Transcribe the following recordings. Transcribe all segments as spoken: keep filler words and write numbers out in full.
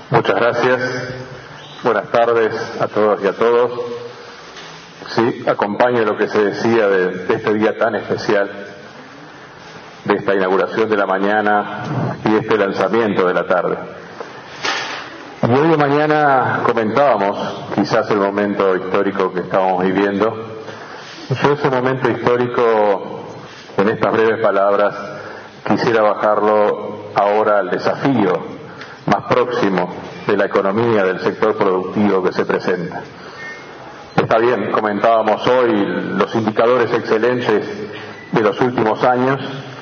Muchas gracias. Buenas tardes a todos y a todos. Sí, acompaño lo que se decía de, de este día tan especial, de esta inauguración de la mañana y de este lanzamiento de la tarde. Y hoy de mañana comentábamos quizás el momento histórico que estábamos viviendo. Yo ese momento histórico, en estas breves palabras, quisiera bajarlo ahora al desafío más próximo de la economía, del sector productivo que se presenta. Está bien, comentábamos hoy los indicadores excelentes de los últimos años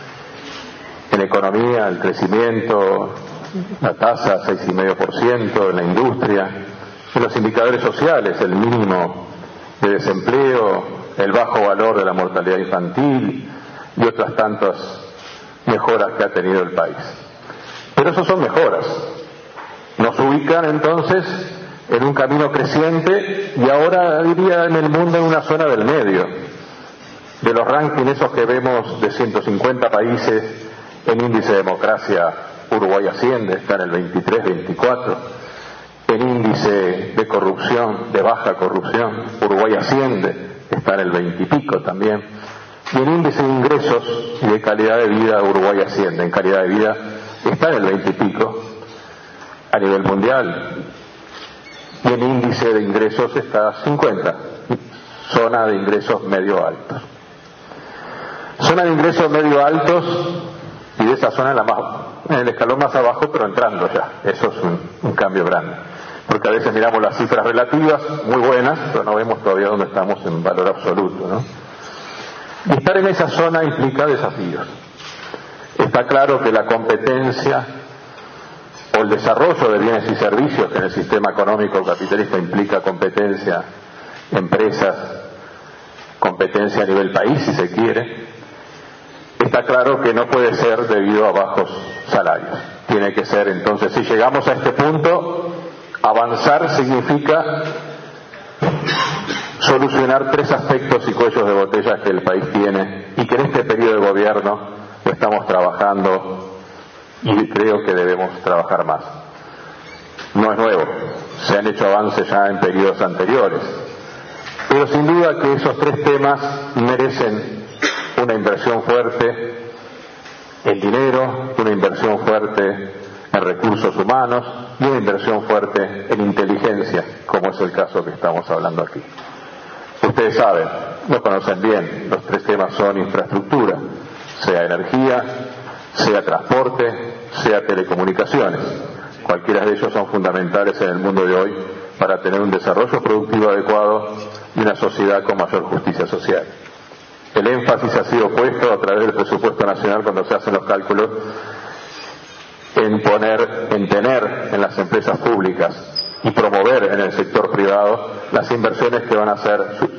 en economía, el crecimiento, la tasa seis coma cinco por ciento en la industria, en los indicadores sociales, el mínimo de desempleo, el bajo valor de la mortalidad infantil y otras tantas mejoras que ha tenido el país. Pero eso son mejoras. Nos ubican entonces en un camino creciente y ahora diría en el mundo en una zona del medio. De los rankings esos que vemos de ciento cincuenta países en índice de democracia, Uruguay asciende, está en el veintitrés, veinticuatro. En índice de corrupción, de baja corrupción, Uruguay asciende, está en el veinte y pico también. Y en índice de ingresos y de calidad de vida, Uruguay asciende, en calidad de vida está en el veinte y pico a nivel mundial. Y en índice de ingresos está a cincuenta, zona de ingresos medio altos. Zona de ingresos medio altos y de esa zona en, la más, en el escalón más abajo, pero entrando ya. Eso es un, un cambio grande. Porque a veces miramos las cifras relativas, muy buenas, pero no vemos todavía dónde estamos en valor absoluto, ¿no? Y estar en esa zona implica desafíos. Está claro que la competencia o el desarrollo de bienes y servicios, que en el sistema económico capitalista implica competencia, empresas, competencia a nivel país, si se quiere, está claro que no puede ser debido a bajos salarios. Tiene que ser, entonces, si llegamos a este punto, avanzar significa solucionar tres aspectos y cuellos de botella que el país tiene y que en este periodo de gobierno estamos trabajando y creo que debemos trabajar más. No es nuevo, se han hecho avances ya en periodos anteriores, pero sin duda que esos tres temas merecen una inversión fuerte en dinero, una inversión fuerte en recursos humanos y una inversión fuerte en inteligencia, como es el caso que estamos hablando aquí. Ustedes saben, lo conocen bien, los tres temas son infraestructura, sea energía, sea transporte, sea telecomunicaciones. Cualquiera de ellos son fundamentales en el mundo de hoy para tener un desarrollo productivo adecuado y una sociedad con mayor justicia social. El énfasis ha sido puesto a través del presupuesto nacional cuando se hacen los cálculos en poner, en tener en las empresas públicas y promover en el sector privado las inversiones que van a ser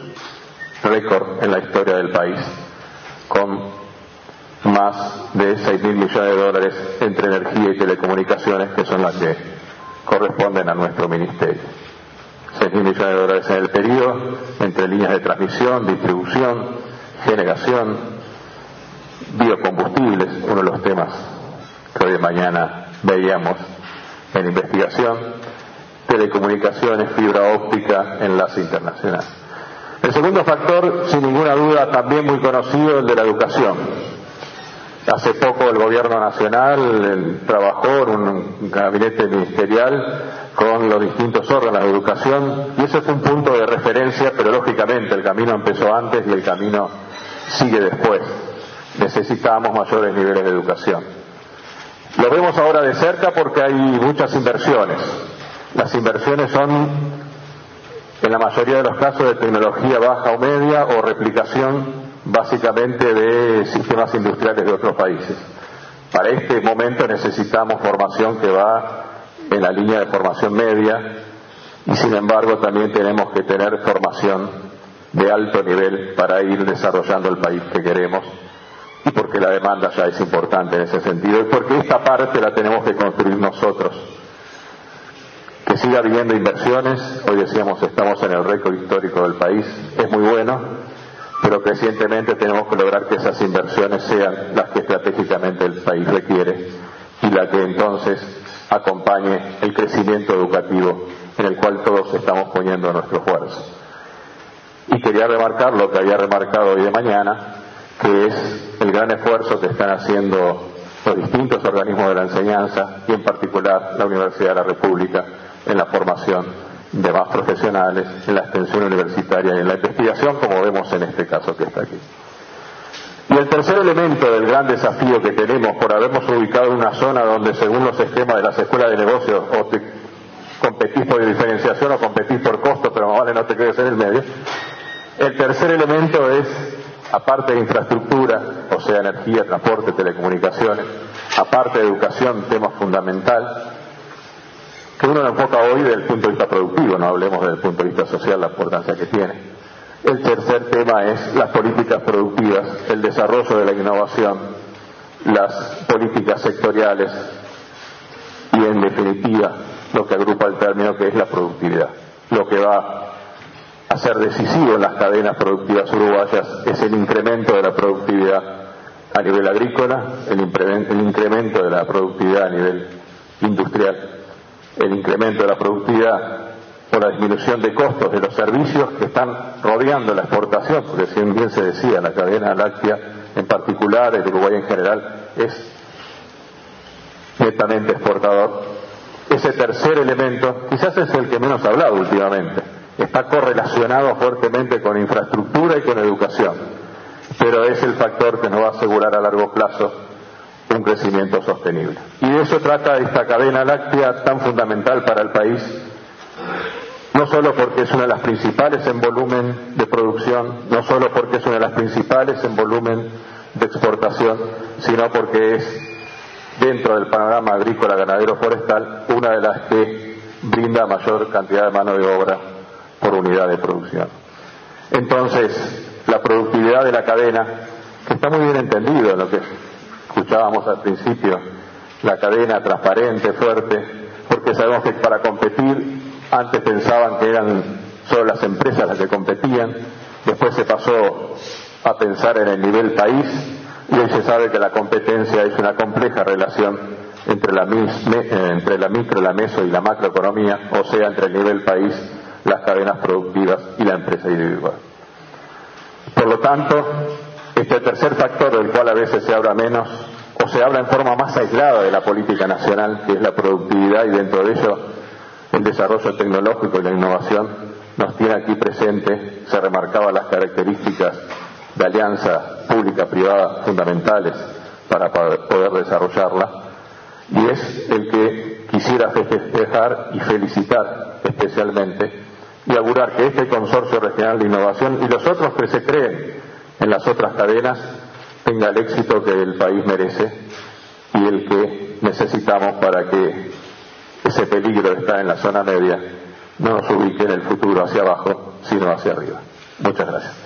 récord en la historia del país, con más de seis mil millones de dólares entre energía y telecomunicaciones, que son las que corresponden a nuestro ministerio. seis mil millones de dólares en el periodo, entre líneas de transmisión, distribución, generación, biocombustibles, uno de los temas que hoy de mañana veíamos en investigación, telecomunicaciones, fibra óptica, enlace internacional. El segundo factor, sin ninguna duda, también muy conocido, el de la educación. Hace poco el gobierno nacional el, trabajó en un gabinete ministerial con los distintos órganos de educación y ese fue un punto de referencia, pero lógicamente el camino empezó antes y el camino sigue después. Necesitamos mayores niveles de educación. Lo vemos ahora de cerca porque hay muchas inversiones. Las inversiones son, en la mayoría de los casos, de tecnología baja o media o replicación básicamente de sistemas industriales de otros países. Para este momento necesitamos formación que va en la línea de formación media y sin embargo también tenemos que tener formación de alto nivel para ir desarrollando el país que queremos y porque la demanda ya es importante en ese sentido y porque esta parte la tenemos que construir nosotros. Que siga habiendo inversiones, hoy decíamos estamos en el récord histórico del país, es muy bueno, pero crecientemente tenemos que lograr que esas inversiones sean las que estratégicamente el país requiere y la que entonces acompañe el crecimiento educativo en el cual todos estamos poniendo nuestro esfuerzo. Y quería remarcar lo que había remarcado hoy de mañana, que es el gran esfuerzo que están haciendo los distintos organismos de la enseñanza y en particular la Universidad de la República en la formación de más profesionales, en la extensión universitaria y en la investigación, como vemos en este caso que está aquí. Y el tercer elemento del gran desafío que tenemos por habernos ubicado en una zona donde según los esquemas de las escuelas de negocios o te competís por diferenciación o competís por costo, pero más vale no te quedes en el medio, el tercer elemento es, aparte de infraestructura, o sea, energía, transporte, telecomunicaciones, aparte de educación, tema fundamental, que uno lo enfoca hoy desde el punto de vista productivo, no hablemos desde el punto de vista social, la importancia que tiene. El tercer tema es las políticas productivas, el desarrollo de la innovación, las políticas sectoriales y, en definitiva, lo que agrupa el término que es la productividad. Lo que va a ser decisivo en las cadenas productivas uruguayas es el incremento de la productividad a nivel agrícola, el incremento de la productividad a nivel industrial, el incremento de la productividad por la disminución de costos de los servicios que están rodeando la exportación, porque si bien se decía, la cadena láctea en particular, el Uruguay en general, es netamente exportador. Ese tercer elemento quizás es el que menos ha hablado últimamente, está correlacionado fuertemente con infraestructura y con educación, pero es el factor que nos va a asegurar a largo plazo un crecimiento sostenible. Y de eso trata esta cadena láctea tan fundamental para el país, no solo porque es una de las principales en volumen de producción, no solo porque es una de las principales en volumen de exportación, sino porque es, dentro del panorama agrícola, ganadero, forestal, una de las que brinda mayor cantidad de mano de obra por unidad de producción. Entonces, la productividad de la cadena, que está muy bien entendido en lo que escuchábamos al principio, la cadena transparente, fuerte, porque sabemos que para competir, antes pensaban que eran solo las empresas las que competían, después se pasó a pensar en el nivel país, y hoy se sabe que la competencia es una compleja relación entre la, entre la micro, la meso y la macroeconomía, o sea, entre el nivel país, las cadenas productivas y la empresa individual. Por lo tanto, este tercer factor del cual a veces se habla menos, o se habla en forma más aislada de la política nacional, que es la productividad, y dentro de ello el desarrollo tecnológico y la innovación, nos tiene aquí presente, se remarcaban las características de alianza pública-privada fundamentales para poder desarrollarla, y es el que quisiera festejar y felicitar especialmente y augurar que este Consorcio Regional de Innovación y los otros que se creen en las otras cadenas tenga el éxito que el país merece y el que necesitamos para que ese peligro de estar en la zona media no nos ubique en el futuro hacia abajo, sino hacia arriba. Muchas gracias.